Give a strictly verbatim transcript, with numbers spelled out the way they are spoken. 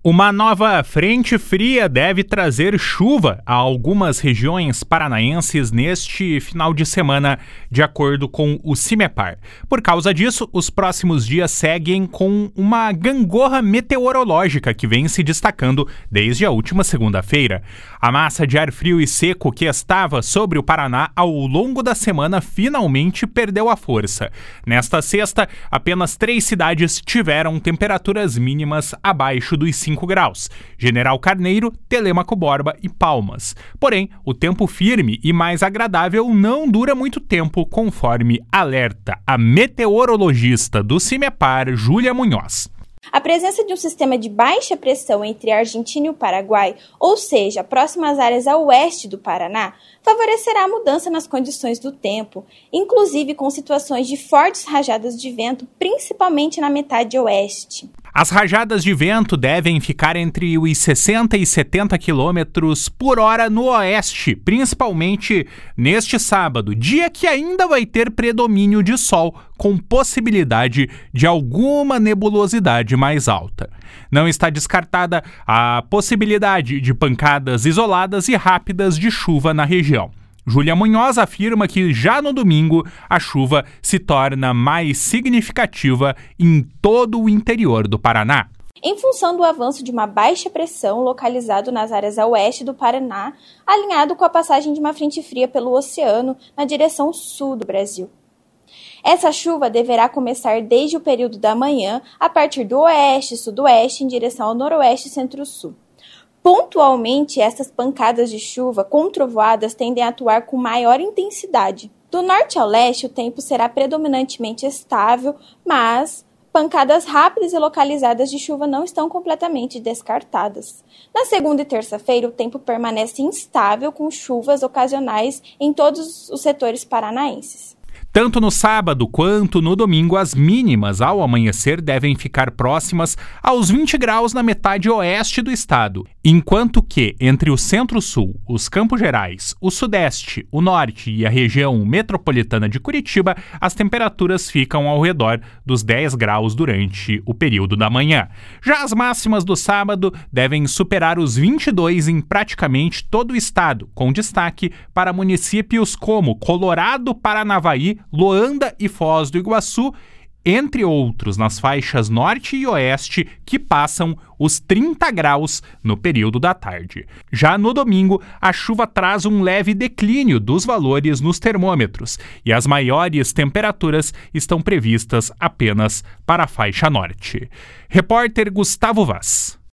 Uma nova frente fria deve trazer chuva a algumas regiões paranaenses neste final de semana, de acordo com o CIMEPAR. Por causa disso, os próximos dias seguem com uma gangorra meteorológica que vem se destacando desde a última segunda-feira. A massa de ar frio e seco que estava sobre o Paraná ao longo da semana finalmente perdeu a força. Nesta sexta, apenas três cidades tiveram temperaturas mínimas abaixo dos cinco graus: General Carneiro, Telêmaco Borba e Palmas. Porém, o tempo firme e mais agradável não dura muito tempo, conforme alerta a meteorologista do CIMEPAR, Júlia Munhoz. A presença de um sistema de baixa pressão entre a Argentina e o Paraguai, ou seja, próximas áreas a oeste do Paraná, favorecerá a mudança nas condições do tempo, inclusive com situações de fortes rajadas de vento, principalmente na metade oeste. As rajadas de vento devem ficar entre os sessenta e setenta quilômetros por hora no oeste, principalmente neste sábado, dia que ainda vai ter predomínio de sol, com possibilidade de alguma nebulosidade mais alta. Não está descartada a possibilidade de pancadas isoladas e rápidas de chuva na região. Júlia Munhoz afirma que já no domingo a chuva se torna mais significativa em todo o interior do Paraná. Em função do avanço de uma baixa pressão localizado nas áreas a oeste do Paraná, alinhado com a passagem de uma frente fria pelo oceano na direção sul do Brasil. Essa chuva deverá começar desde o período da manhã, a partir do oeste e sudoeste em direção ao noroeste e centro-sul. Pontualmente, essas pancadas de chuva com trovoadas tendem a atuar com maior intensidade. Do norte ao leste, o tempo será predominantemente estável, mas pancadas rápidas e localizadas de chuva não estão completamente descartadas. Na segunda e terça-feira, o tempo permanece instável, com chuvas ocasionais em todos os setores paranaenses. Tanto no sábado quanto no domingo, as mínimas ao amanhecer devem ficar próximas aos vinte graus na metade oeste do estado, enquanto que entre o centro-sul, os Campos Gerais, o sudeste, o norte e a região metropolitana de Curitiba, as temperaturas ficam ao redor dos dez graus durante o período da manhã. Já as máximas do sábado devem superar os vinte e dois em praticamente todo o estado, com destaque para municípios como Colorado, Paranavaí, Loanda e Foz do Iguaçu, entre outros nas faixas norte e oeste, que passam os trinta graus no período da tarde. Já no domingo, a chuva traz um leve declínio dos valores nos termômetros e as maiores temperaturas estão previstas apenas para a faixa norte. Repórter Gustavo Vaz.